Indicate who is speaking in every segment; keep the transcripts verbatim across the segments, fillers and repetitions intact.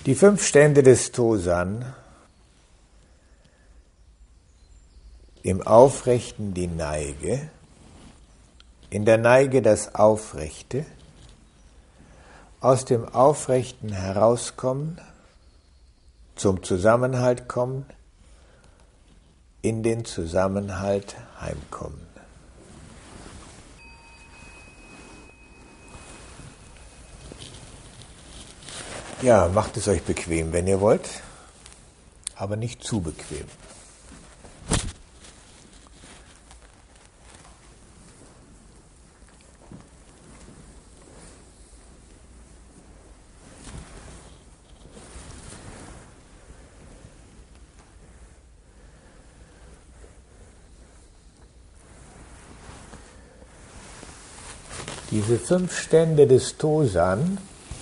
Speaker 1: Die fünf Stände des Tosan, im Aufrechten die Neige, in der Neige das Aufrechte, aus dem Aufrechten herauskommen, zum Zusammenhalt kommen, in den Zusammenhalt heimkommen. Ja, macht es euch bequem, wenn ihr wollt, aber nicht zu bequem. Diese fünf Stände des Tosan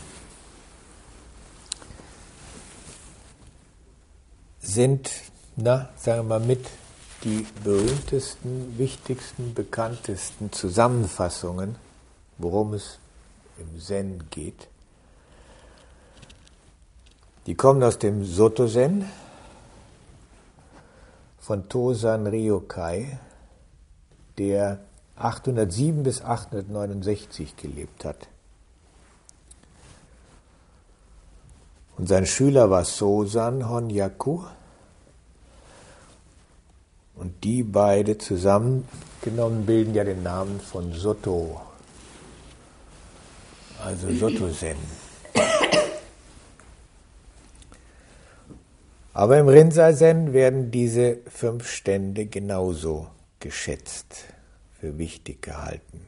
Speaker 1: sind, na, sagen wir mal, mit die berühmtesten, wichtigsten, bekanntesten Zusammenfassungen, worum es im Zen geht. Die kommen aus dem Soto-Zen von Tosan Ryokai, der achthundertsieben bis achthundertneunundsechzig gelebt hat. Und sein Schüler war Sosan Honyaku. Und die beide zusammengenommen bilden ja den Namen von Soto, also Soto-Zen. Aber im Rinzai-Zen werden diese fünf Stände genauso geschätzt, für wichtig gehalten.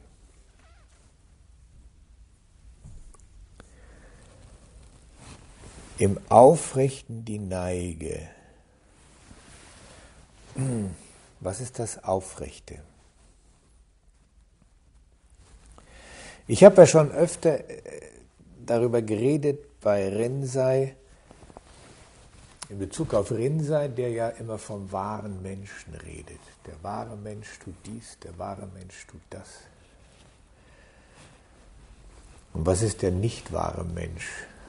Speaker 1: Im Aufrechten die Neige. Was ist das Aufrechte? Ich habe ja schon öfter darüber geredet bei Rinzai, in Bezug auf Rinzai, der ja immer vom wahren Menschen redet. Der wahre Mensch tut dies, der wahre Mensch tut das. Und was ist der nicht wahre Mensch?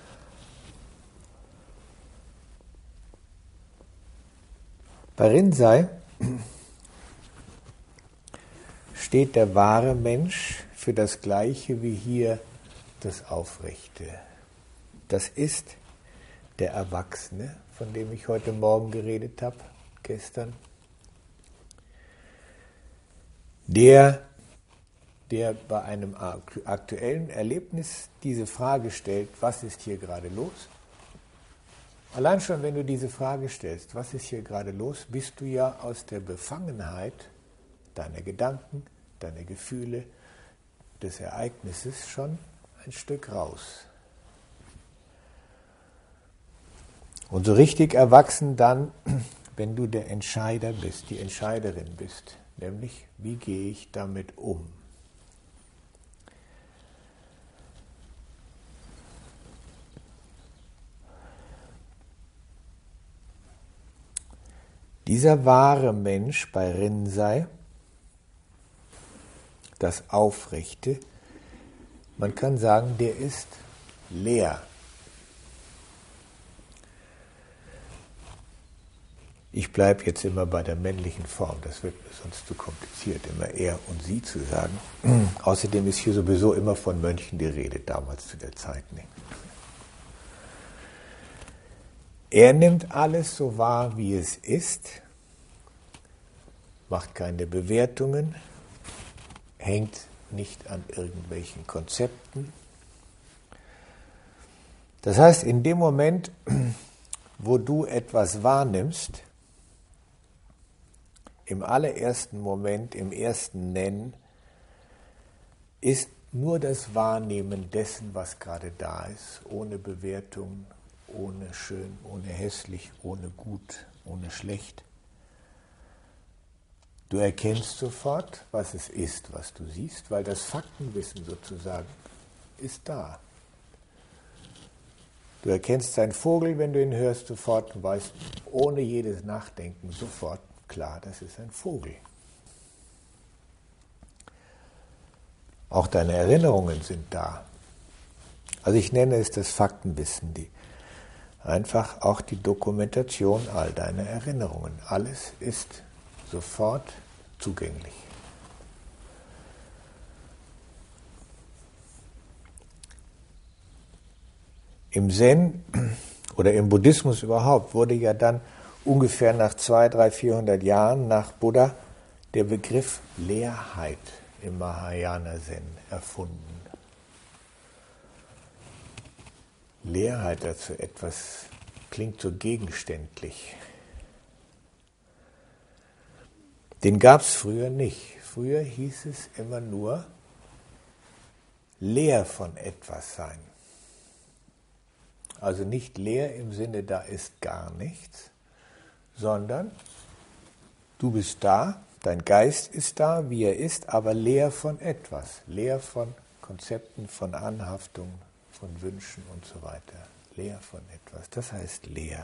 Speaker 1: Bei Rinzai steht der wahre Mensch für das Gleiche wie hier das Aufrechte. Das ist der Erwachsene, von dem ich heute Morgen geredet habe, gestern. Der, der bei einem aktuellen Erlebnis diese Frage stellt, was ist hier gerade los? Allein schon, wenn du diese Frage stellst, was ist hier gerade los, bist du ja aus der Befangenheit deiner Gedanken, deiner Gefühle, des Ereignisses schon ein Stück raus. Und so richtig erwachsen dann, wenn du der Entscheider bist, die Entscheiderin bist, nämlich, wie gehe ich damit um? Dieser wahre Mensch bei Rinzai, das Aufrechte, man kann sagen, der ist leer. Ich bleibe jetzt immer bei der männlichen Form, das wird mir sonst zu kompliziert, immer er und sie zu sagen. Außerdem ist hier sowieso immer von Mönchen die Rede, damals zu der Zeit nicht. Er nimmt alles so wahr, wie es ist, macht keine Bewertungen, hängt nicht an irgendwelchen Konzepten. Das heißt, in dem Moment, wo du etwas wahrnimmst, im allerersten Moment, im ersten Nennen, ist nur das Wahrnehmen dessen, was gerade da ist, ohne Bewertung, ohne schön, ohne hässlich, ohne gut, ohne schlecht. Du erkennst sofort, was es ist, was du siehst, weil das Faktenwissen sozusagen ist da. Du erkennst einen Vogel, wenn du ihn hörst, sofort und weißt, ohne jedes Nachdenken sofort, klar, das ist ein Vogel. Auch deine Erinnerungen sind da. Also ich nenne es das Faktenwissen. Die Einfach auch die Dokumentation all deiner Erinnerungen. Alles ist sofort zugänglich. Im Zen oder im Buddhismus überhaupt wurde ja dann ungefähr nach zweihundert, dreihundert, vierhundert Jahren nach Buddha der Begriff Leerheit im Mahayana Zen erfunden. Leerheit, also etwas klingt so gegenständlich. Den gab es früher nicht. Früher hieß es immer nur leer von etwas sein. Also nicht leer im Sinne, da ist gar nichts, sondern du bist da, dein Geist ist da, wie er ist, aber leer von etwas. Leer von Konzepten, von Anhaftungen, von Wünschen und so weiter. Leer von etwas, das heißt leer.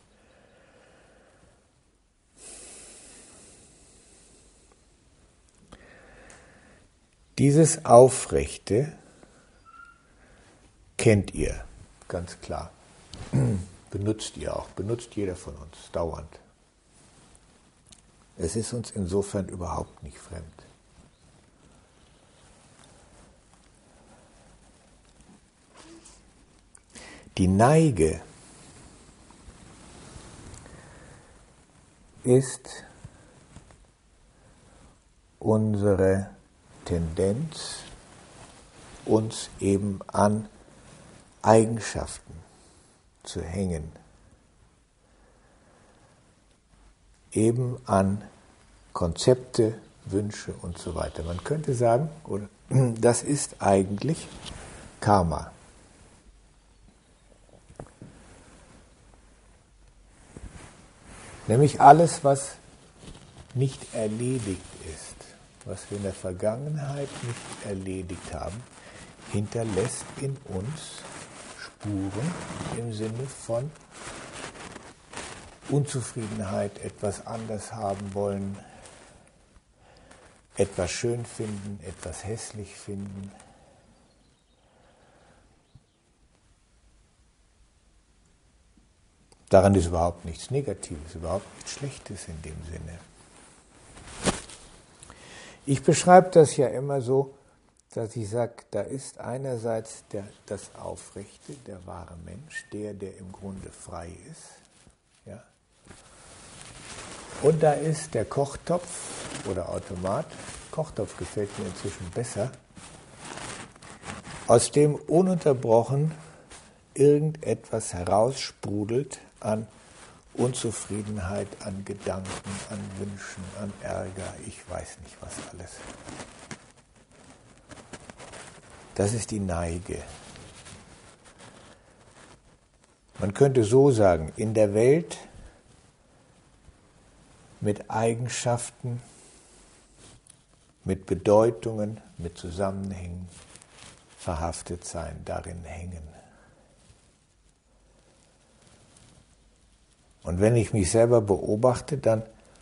Speaker 1: Dieses Aufrechte kennt ihr, ganz klar. Benutzt ihr auch, benutzt jeder von uns dauernd. Es ist uns insofern überhaupt nicht fremd. Die Neige ist unsere Tendenz, uns eben an Eigenschaften zu hängen, eben an Konzepte, Wünsche und so weiter. Man könnte sagen, oder, das ist eigentlich Karma. Nämlich alles, was nicht erledigt ist, was wir in der Vergangenheit nicht erledigt haben, hinterlässt in uns Spuren im Sinne von Unzufriedenheit, etwas anders haben wollen, etwas schön finden, etwas hässlich finden. Daran ist überhaupt nichts Negatives, überhaupt nichts Schlechtes in dem Sinne. Ich beschreibe das ja immer so, dass ich sage, da ist einerseits der, das Aufrechte, der wahre Mensch, der, der im Grunde frei ist. Ja? Und da ist der Kochtopf oder Automat, Kochtopf gefällt mir inzwischen besser, aus dem ununterbrochen irgendetwas heraussprudelt an Unzufriedenheit, an Gedanken, an Wünschen, an Ärger, ich weiß nicht was alles. Das ist die Neige. Man könnte so sagen, in der Welt mit Eigenschaften, mit Bedeutungen, mit Zusammenhängen verhaftet sein, darin hängen. Und wenn ich mich selber beobachte, dann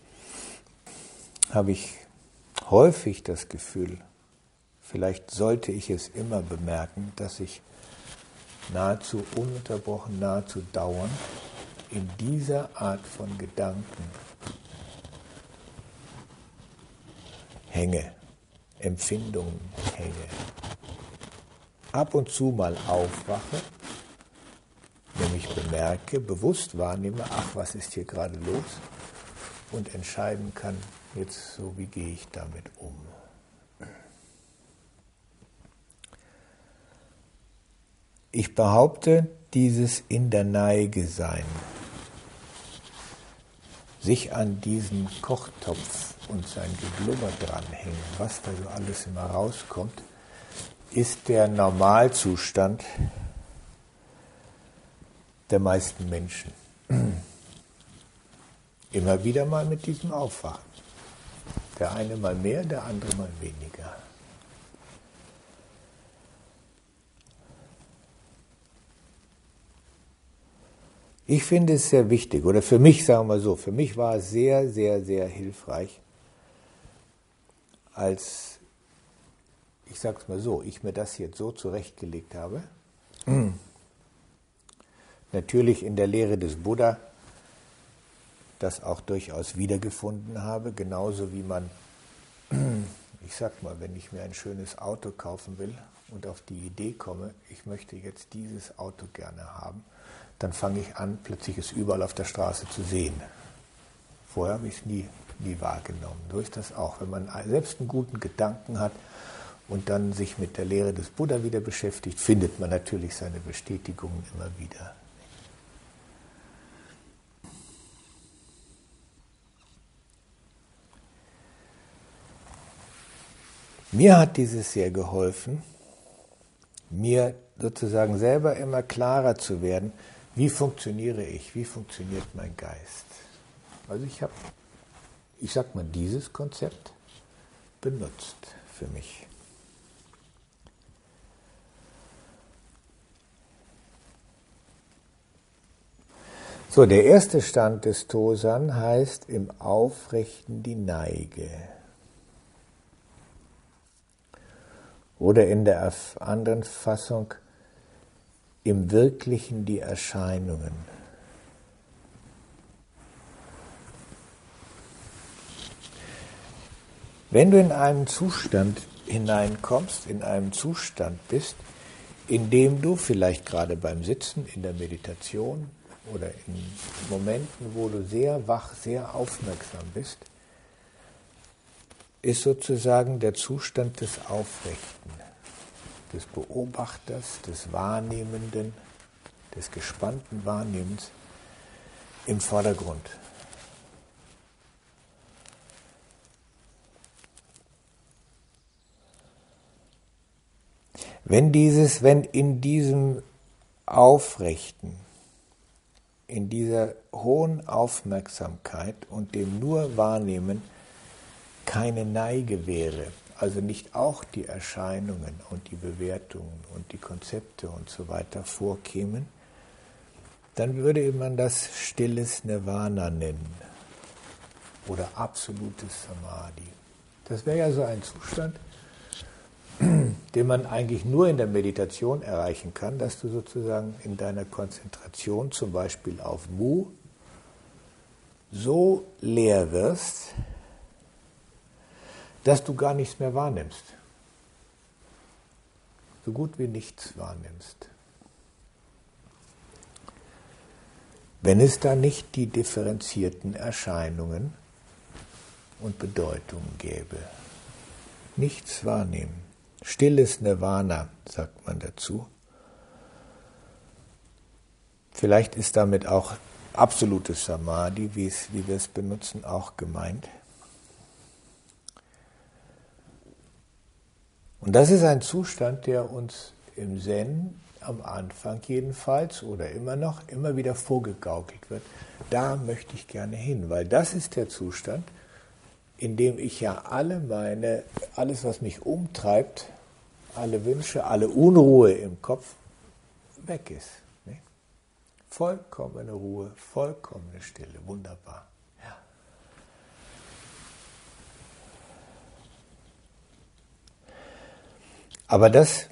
Speaker 1: habe ich häufig das Gefühl, vielleicht sollte ich es immer bemerken, dass ich nahezu ununterbrochen, nahezu dauernd in dieser Art von Gedanken hänge, Empfindungen hänge. Ab und zu mal aufwache, nämlich bemerke, bewusst wahrnehme, ach, was ist hier gerade los? Und entscheiden kann, jetzt so, wie gehe ich damit um? Ich behaupte, dieses in der Neige sein, sich an diesen Kochtopf und sein Geblubber dranhängen, was da so alles immer rauskommt, ist der Normalzustand der meisten Menschen. Immer wieder mal mit diesem Aufwachen. Der eine mal mehr, der andere mal weniger. Ich finde es sehr wichtig, oder für mich, sagen wir so, für mich war es sehr, sehr, sehr hilfreich, als, ich sage es mal so, ich mir das jetzt so zurechtgelegt habe, natürlich in der Lehre des Buddha das auch durchaus wiedergefunden habe, genauso wie man, ich sag mal, wenn ich mir ein schönes Auto kaufen will und auf die Idee komme, ich möchte jetzt dieses Auto gerne haben, dann fange ich an, plötzlich es überall auf der Straße zu sehen. Vorher habe ich es nie, nie wahrgenommen. So ist das auch. Wenn man selbst einen guten Gedanken hat und dann sich mit der Lehre des Buddha wieder beschäftigt, findet man natürlich seine Bestätigungen immer wieder. Mir hat dieses sehr geholfen, mir sozusagen selber immer klarer zu werden, wie funktioniere ich, wie funktioniert mein Geist. Also ich habe, ich sag mal, dieses Konzept benutzt für mich. So, der erste Stand des Tosan heißt im Aufrichten die Neige. Oder in der anderen Fassung im Wirklichen die Erscheinungen. Wenn du in einen Zustand hineinkommst, in einem Zustand bist, in dem du vielleicht gerade beim Sitzen in der Meditation oder in Momenten, wo du sehr wach, sehr aufmerksam bist, ist sozusagen der Zustand des Aufrechten, des Beobachters, des Wahrnehmenden, des gespannten Wahrnehmens im Vordergrund. Wenn dieses, wenn in diesem Aufrechten, in dieser hohen Aufmerksamkeit und dem nur Wahrnehmen keine Neige wäre, also nicht auch die Erscheinungen und die Bewertungen und die Konzepte und so weiter vorkämen, dann würde man das stilles Nirvana nennen oder absolutes Samadhi. Das wäre ja so ein Zustand, den man eigentlich nur in der Meditation erreichen kann, dass du sozusagen in deiner Konzentration, zum Beispiel auf Mu, so leer wirst, dass du gar nichts mehr wahrnimmst. So gut wie nichts wahrnimmst. Wenn es da nicht die differenzierten Erscheinungen und Bedeutungen gäbe. Nichts wahrnehmen. Stilles Nirvana, sagt man dazu. Vielleicht ist damit auch absolutes Samadhi, wie es, wie wir es benutzen, auch gemeint. Und das ist ein Zustand, der uns im Zen am Anfang jedenfalls oder immer noch immer wieder vorgegaukelt wird. Da möchte ich gerne hin, weil das ist der Zustand, in dem ich ja alle meine, alles was mich umtreibt, alle Wünsche, alle Unruhe im Kopf weg ist. Ne? Vollkommene Ruhe, vollkommene Stille, wunderbar. Ja. Aber das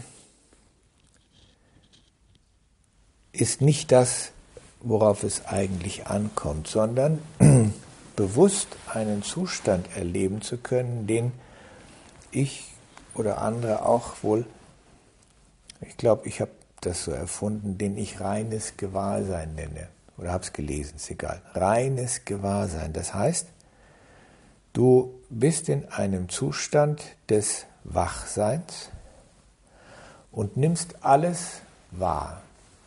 Speaker 1: ist nicht das, worauf es eigentlich ankommt, sondern bewusst einen Zustand erleben zu können, den ich oder andere auch wohl, ich glaube, ich habe das so erfunden, den ich reines Gewahrsein nenne. Oder habe es gelesen, ist egal. Reines Gewahrsein. Das heißt, du bist in einem Zustand des Wachseins und nimmst alles wahr.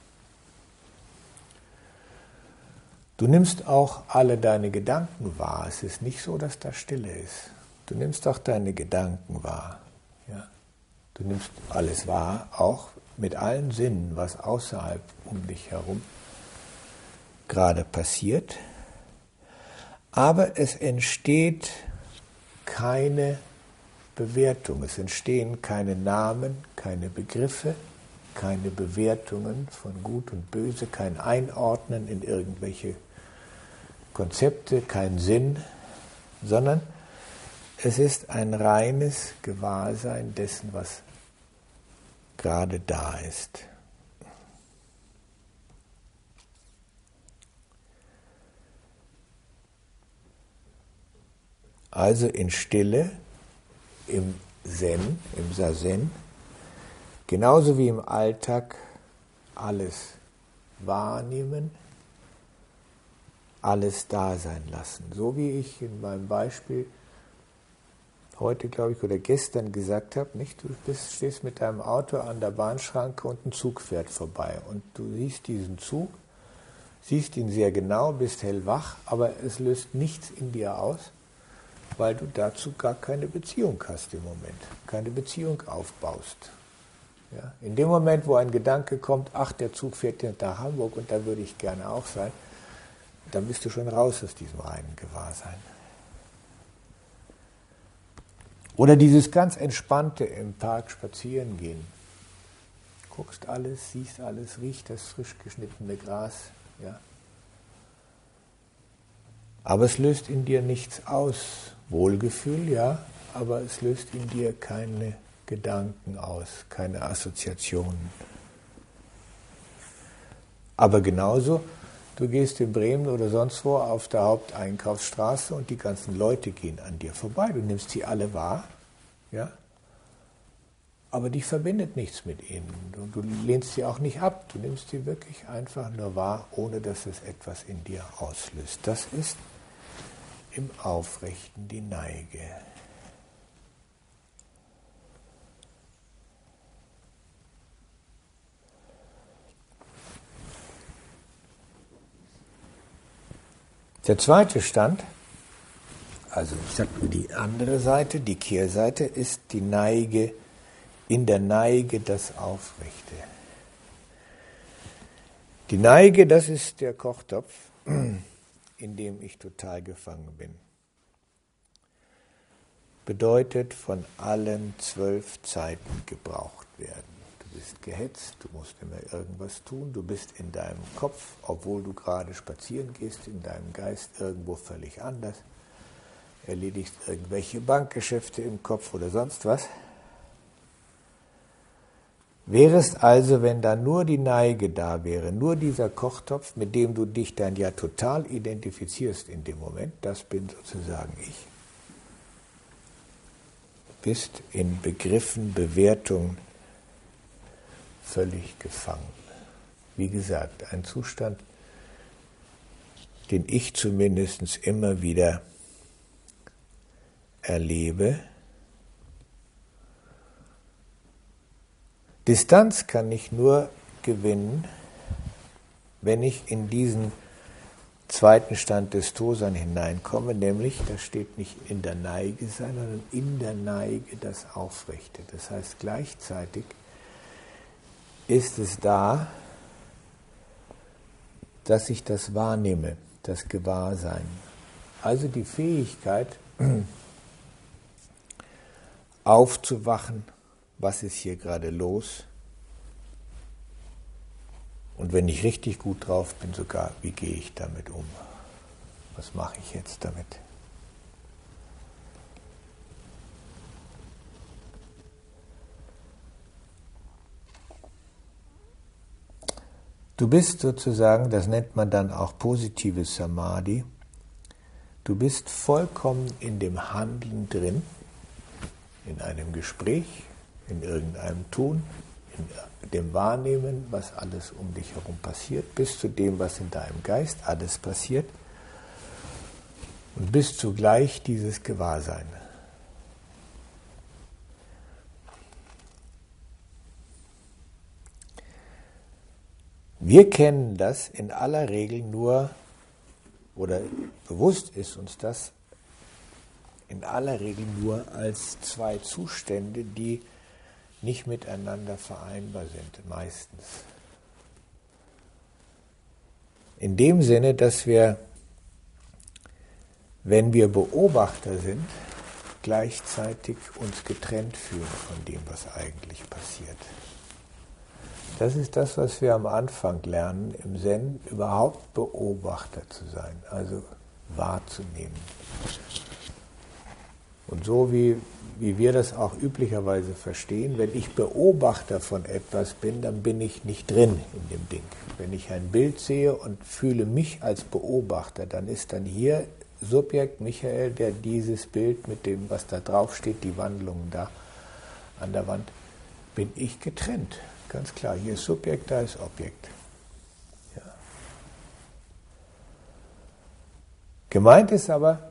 Speaker 1: Du nimmst auch alle deine Gedanken wahr. Es ist nicht so, dass da Stille ist. Du nimmst auch deine Gedanken wahr. Ja? Du nimmst alles wahr, auch mit allen Sinnen, was außerhalb um dich herum gerade passiert. Aber es entsteht keine Bewertung. Es entstehen keine Namen, keine Begriffe, keine Bewertungen von Gut und Böse, kein Einordnen in irgendwelche Konzepte, kein Sinn, sondern es ist ein reines Gewahrsein dessen, was gerade da ist. Also in Stille, im Zen, im Zazen, genauso wie im Alltag alles wahrnehmen, alles da sein lassen. So wie ich in meinem Beispiel heute, glaube ich, oder gestern gesagt habe, nicht? Du bist, stehst mit deinem Auto an der Bahnschranke und ein Zug fährt vorbei. Und du siehst diesen Zug, siehst ihn sehr genau, bist hellwach, aber es löst nichts in dir aus, weil du dazu gar keine Beziehung hast im Moment, keine Beziehung aufbaust. Ja? In dem Moment, wo ein Gedanke kommt, ach, der Zug fährt jetzt nach Hamburg und da würde ich gerne auch sein, dann bist du schon raus aus diesem reinen Gewahrsein. Oder dieses ganz entspannte im Park spazieren gehen. Guckst alles, siehst alles, riechst das frisch geschnittene Gras. Ja? Aber es löst in dir nichts aus. Wohlgefühl, ja, aber es löst in dir keine Gedanken aus, keine Assoziationen. Aber genauso, du gehst in Bremen oder sonst wo auf der Haupteinkaufsstraße und die ganzen Leute gehen an dir vorbei. Du nimmst sie alle wahr, ja, aber dich verbindet nichts mit ihnen. Du, du lehnst sie auch nicht ab. Du nimmst sie wirklich einfach nur wahr, ohne dass es etwas in dir auslöst. Das ist im Aufrichten die Neige. Der zweite Stand, also ich sage nur die andere Seite, die Kehrseite, ist die Neige, in der Neige das Aufrechte. Die Neige, das ist der Kochtopf, in dem ich total gefangen bin. Bedeutet von allen zwölf Zeiten gebraucht werden. Du bist gehetzt, du musst immer irgendwas tun, du bist in deinem Kopf, obwohl du gerade spazieren gehst, in deinem Geist irgendwo völlig anders, erledigst irgendwelche Bankgeschäfte im Kopf oder sonst was. Wärest also, wenn da nur die Neige da wäre, nur dieser Kochtopf, mit dem du dich dann ja total identifizierst in dem Moment, das bin sozusagen ich, bist in Begriffen, Bewertungen völlig gefangen. Wie gesagt, ein Zustand, den ich zumindest immer wieder erlebe. Distanz kann ich nur gewinnen, wenn ich in diesen zweiten Stand des Tosan hineinkomme, nämlich, das steht nicht in der Neige sein, sondern in der Neige das Aufrechte. Das heißt, gleichzeitig ist es da, dass ich das wahrnehme, das Gewahrsein. Also die Fähigkeit, aufzuwachen, was ist hier gerade los? Und wenn ich richtig gut drauf bin, sogar, wie gehe ich damit um? Was mache ich jetzt damit? Du bist sozusagen, das nennt man dann auch positives Samadhi, du bist vollkommen in dem Handeln drin, in einem Gespräch, in irgendeinem Tun, in dem Wahrnehmen, was alles um dich herum passiert, bis zu dem, was in deinem Geist alles passiert und bis zugleich dieses Gewahrsein. Wir kennen das in aller Regel nur, oder bewusst ist uns das in aller Regel nur als zwei Zustände, die nicht miteinander vereinbar sind, meistens. In dem Sinne, dass wir, wenn wir Beobachter sind, gleichzeitig uns getrennt fühlen von dem, was eigentlich passiert. Das ist das, was wir am Anfang lernen, im Zen überhaupt Beobachter zu sein, also wahrzunehmen. Und so wie, wie wir das auch üblicherweise verstehen, wenn ich Beobachter von etwas bin, dann bin ich nicht drin in dem Ding. Wenn ich ein Bild sehe und fühle mich als Beobachter, dann ist dann hier Subjekt Michael, der dieses Bild mit dem, was da drauf steht, die Wandlungen da an der Wand, bin ich getrennt. Ganz klar, hier ist Subjekt, da ist Objekt. Ja. Gemeint ist aber,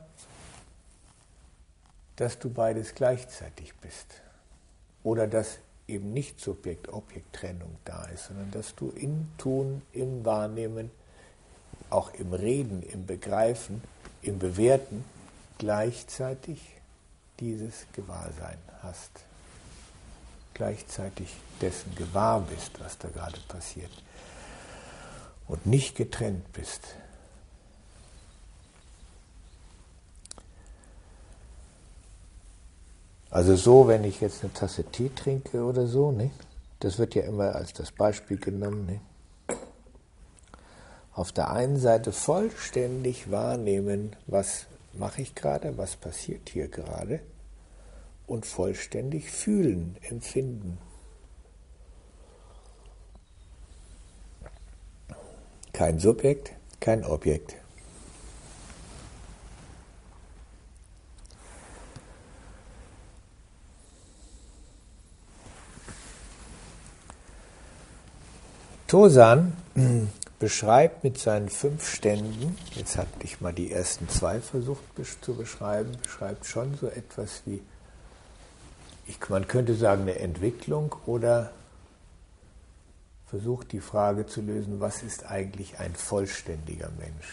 Speaker 1: dass du beides gleichzeitig bist. Oder dass eben nicht Subjekt-Objekt-Trennung da ist, sondern dass du im Tun, im Wahrnehmen, auch im Reden, im Begreifen, im Bewerten gleichzeitig dieses Gewahrsein hast. Gleichzeitig dessen gewahr bist, was da gerade passiert. Und nicht getrennt bist. Also so, wenn ich jetzt eine Tasse Tee trinke oder so, ne? Das wird ja immer als das Beispiel genommen. Ne? Auf der einen Seite vollständig wahrnehmen, was mache ich gerade, was passiert hier gerade, und vollständig fühlen, empfinden. Kein Subjekt, kein Objekt. Tosan beschreibt mit seinen fünf Ständen, jetzt hatte ich mal die ersten zwei versucht zu beschreiben, beschreibt schon so etwas wie, ich, man könnte sagen, eine Entwicklung oder versucht die Frage zu lösen, was ist eigentlich ein vollständiger Mensch?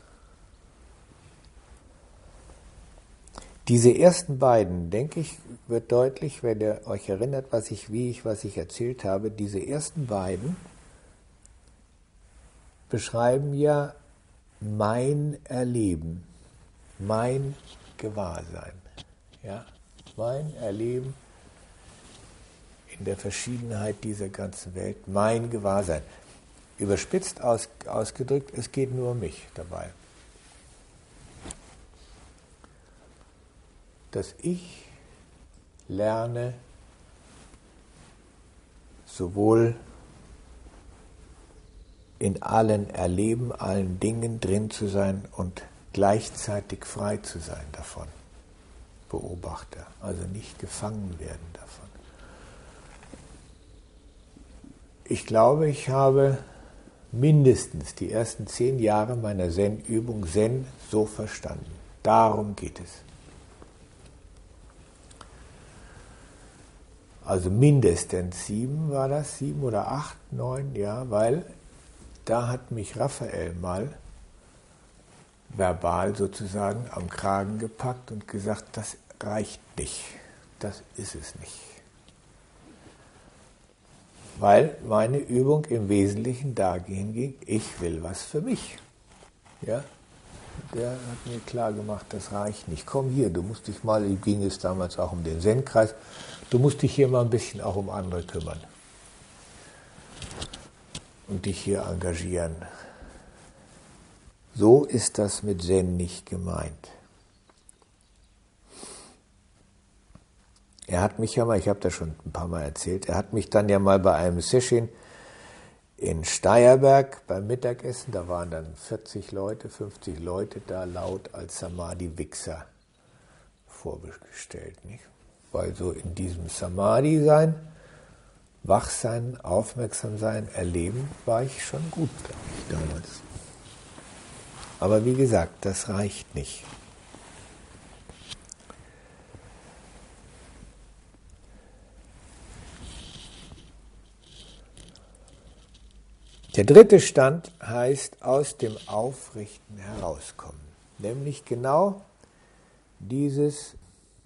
Speaker 1: Diese ersten beiden, denke ich, wird deutlich, wenn ihr euch erinnert, was ich, wie ich, was ich erzählt habe, diese ersten beiden beschreiben ja mein Erleben, mein Gewahrsein, ja, mein Erleben in der Verschiedenheit dieser ganzen Welt, mein Gewahrsein. Überspitzt aus, ausgedrückt, es geht nur um mich dabei. Dass ich lerne, sowohl in allen Erleben, allen Dingen drin zu sein und gleichzeitig frei zu sein davon. Beobachter, also nicht gefangen werden davon. Ich glaube, ich habe mindestens die ersten zehn Jahre meiner Zen-Übung Zen so verstanden. Darum geht es. Also mindestens sieben war das, sieben oder acht, neun, ja, weil da hat mich Raphael mal verbal sozusagen am Kragen gepackt und gesagt, das reicht nicht, das ist es nicht. Weil meine Übung im Wesentlichen dahin ging, ich will was für mich. Ja? Der hat mir klar gemacht, das reicht nicht. Komm hier, du musst dich mal, ging es damals auch um den Zen-Kreis, du musst dich hier mal ein bisschen auch um andere kümmern. Und dich hier engagieren. So ist das mit Zen nicht gemeint. Er hat mich ja mal, ich habe das schon ein paar Mal erzählt, er hat mich dann ja mal bei einem Session in Steierberg beim Mittagessen, da waren dann vierzig Leute, fünfzig Leute da, laut als Samadhi-Wichser vorgestellt. Nicht? Weil so in diesem Samadhi-Sein, Wachsein, Aufmerksamsein, Erleben, war ich schon gut, glaube ich, damals. Aber wie gesagt, das reicht nicht. Der dritte Stand heißt aus dem Aufrichten herauskommen. Nämlich genau dieses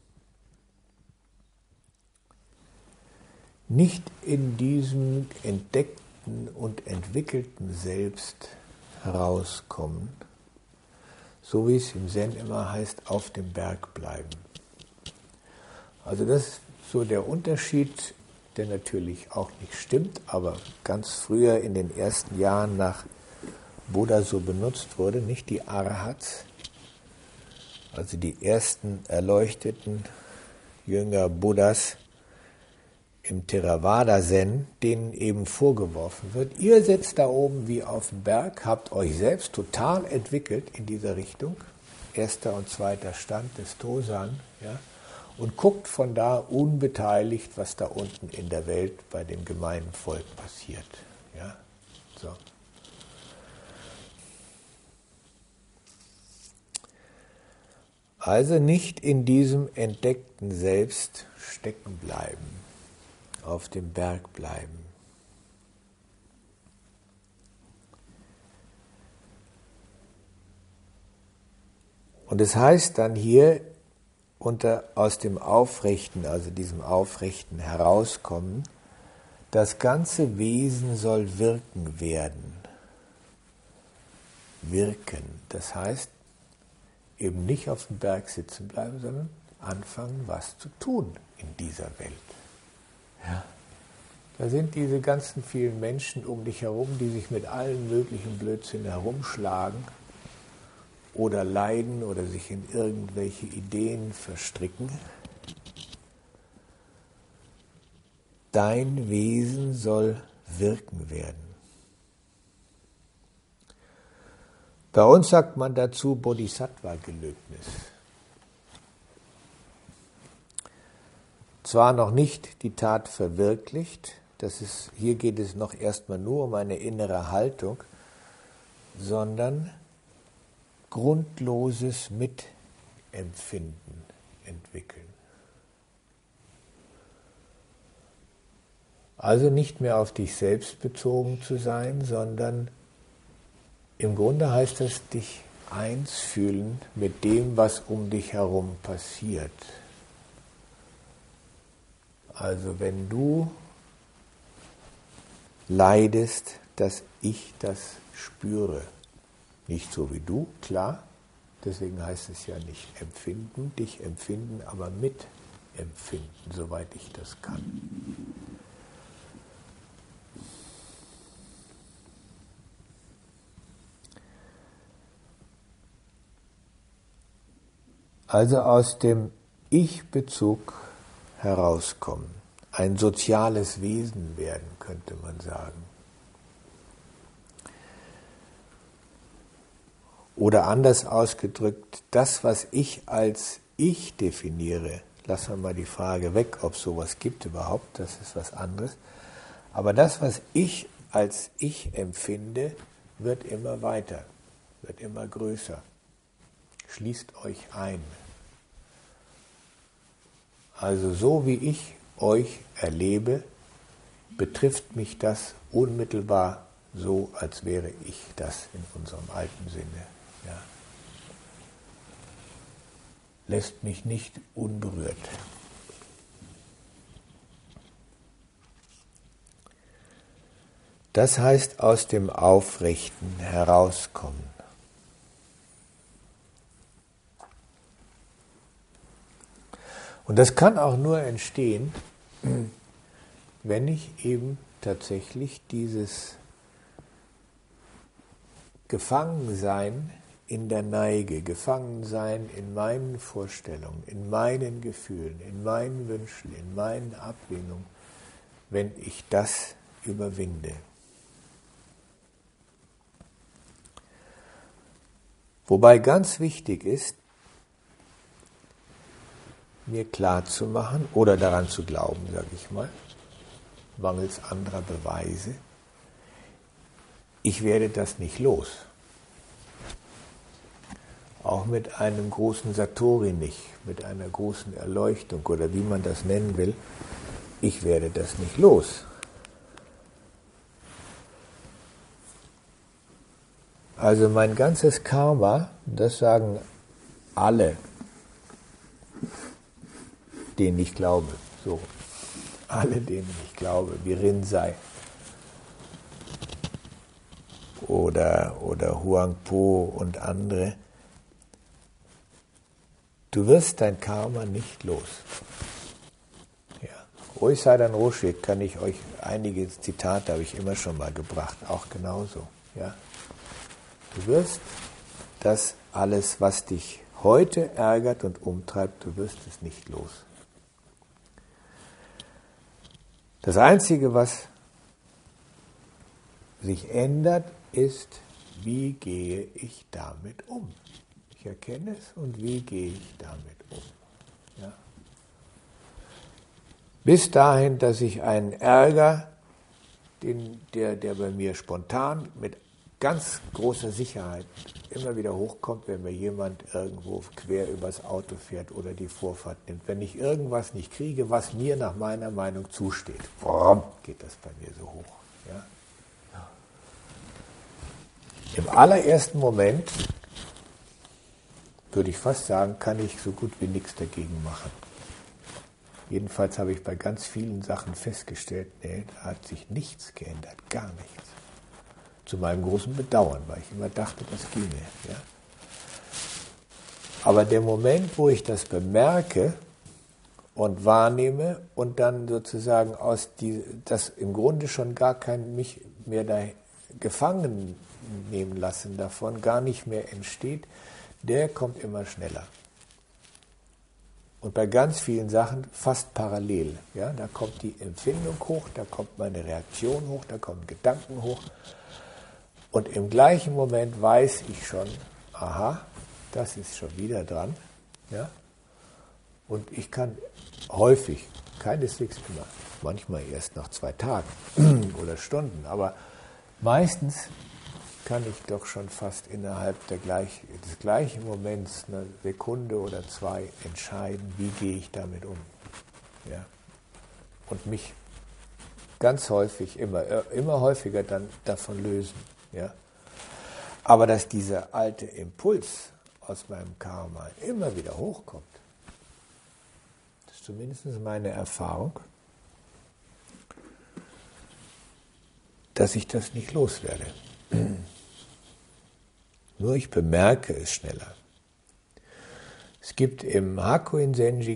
Speaker 1: nicht in diesem entdeckten und entwickelten Selbst herauskommen, so wie es im Zen immer heißt, auf dem Berg bleiben. Also das ist so der Unterschied, der natürlich auch nicht stimmt, aber ganz früher in den ersten Jahren nach Buddha so benutzt wurde, nicht die Arhats, also die ersten erleuchteten Jünger Buddhas im Theravada-Zen, denen eben vorgeworfen wird, ihr sitzt da oben wie auf dem Berg, habt euch selbst total entwickelt in dieser Richtung, erster und zweiter Stand des Tosan, ja, und guckt von da unbeteiligt, was da unten in der Welt bei dem gemeinen Volk passiert. Ja, so. Also nicht in diesem entdeckten Selbst stecken bleiben, auf dem Berg bleiben. Und es heißt dann hier, unter, aus dem Aufrechten, also diesem Aufrechten herauskommen, das ganze Wesen soll wirken werden. Wirken, das heißt, eben nicht auf dem Berg sitzen bleiben, sondern anfangen, was zu tun in dieser Welt. Ja. Da sind diese ganzen vielen Menschen um dich herum, die sich mit allen möglichen Blödsinn herumschlagen oder leiden oder sich in irgendwelche Ideen verstricken. Dein Wesen soll wirken werden. Bei uns sagt man dazu Bodhisattva-Gelöbnis. Zwar noch nicht die Tat verwirklicht, das ist, hier geht es noch erstmal nur um eine innere Haltung, sondern grundloses Mitempfinden entwickeln. Also nicht mehr auf dich selbst bezogen zu sein, sondern im Grunde heißt das, dich eins fühlen mit dem, was um dich herum passiert. Also wenn du leidest, dass ich das spüre. Nicht so wie du, klar, deswegen heißt es ja nicht empfinden, dich empfinden, aber mitempfinden, soweit ich das kann. Also aus dem Ich-Bezug herauskommen, ein soziales Wesen werden, könnte man sagen. Oder anders ausgedrückt, das, was ich als Ich definiere, lassen wir mal die Frage weg, ob es sowas gibt überhaupt, das ist was anderes, aber das, was ich als Ich empfinde, wird immer weiter, wird immer größer. Schließt euch ein. Also so wie ich euch erlebe, betrifft mich das unmittelbar so, als wäre ich das in unserem alten Sinne. Ja. Lässt mich nicht unberührt. Das heißt, aus dem Aufrechten herauskommen. Und das kann auch nur entstehen, wenn ich eben tatsächlich dieses Gefangensein in der Neige, Gefangensein in meinen Vorstellungen, in meinen Gefühlen, in meinen Wünschen, in meinen Ablehnungen, wenn ich das überwinde. Wobei ganz wichtig ist, mir klar zu machen oder daran zu glauben, sage ich mal, mangels anderer Beweise, ich werde das nicht los. Auch mit einem großen Satori nicht, mit einer großen Erleuchtung oder wie man das nennen will, ich werde das nicht los. Also mein ganzes Karma, das sagen alle, denen ich glaube, so, alle denen ich glaube, wie Rinzai oder, oder Huangpo und andere, du wirst dein Karma nicht los. Ja. Oiseidan Roshi kann ich euch einige Zitate, habe ich immer schon mal gebracht, auch genauso. Ja. Du wirst das alles, was dich heute ärgert und umtreibt, du wirst es nicht los. Das Einzige, was sich ändert, ist, wie gehe ich damit um? Ich erkenne es und wie gehe ich damit um? Ja? Bis dahin, dass ich einen Ärger, den, der, der bei mir spontan mit ganz großer Sicherheit immer wieder hochkommt, wenn mir jemand irgendwo quer übers Auto fährt oder die Vorfahrt nimmt. Wenn ich irgendwas nicht kriege, was mir nach meiner Meinung zusteht. Warum geht das bei mir so hoch? Ja? Im allerersten Moment, würde ich fast sagen, kann ich so gut wie nichts dagegen machen. Jedenfalls habe ich bei ganz vielen Sachen festgestellt, nee, da hat sich nichts geändert, gar nichts. Zu meinem großen Bedauern, weil ich immer dachte, das ginge. Ja. Aber der Moment, wo ich das bemerke und wahrnehme und dann sozusagen aus die, das im Grunde schon gar kein mich mehr da gefangen nehmen lassen davon, gar nicht mehr entsteht, der kommt immer schneller. Und bei ganz vielen Sachen fast parallel. Ja, da kommt die Empfindung hoch, da kommt meine Reaktion hoch, da kommen Gedanken hoch. Und im gleichen Moment weiß ich schon, aha, das ist schon wieder dran. Ja? Und ich kann häufig, keineswegs immer, manchmal erst nach zwei Tagen oder Stunden, aber meistens kann ich doch schon fast innerhalb der gleich, des gleichen Moments, eine Sekunde oder zwei, entscheiden, wie gehe ich damit um. Ja? Und mich ganz häufig, immer, immer häufiger dann davon lösen. Ja? Aber dass dieser alte Impuls aus meinem Karma immer wieder hochkommt, das ist zumindest meine Erfahrung, dass ich das nicht loswerde. Nur ich bemerke es schneller. Es gibt im Hakuin Senji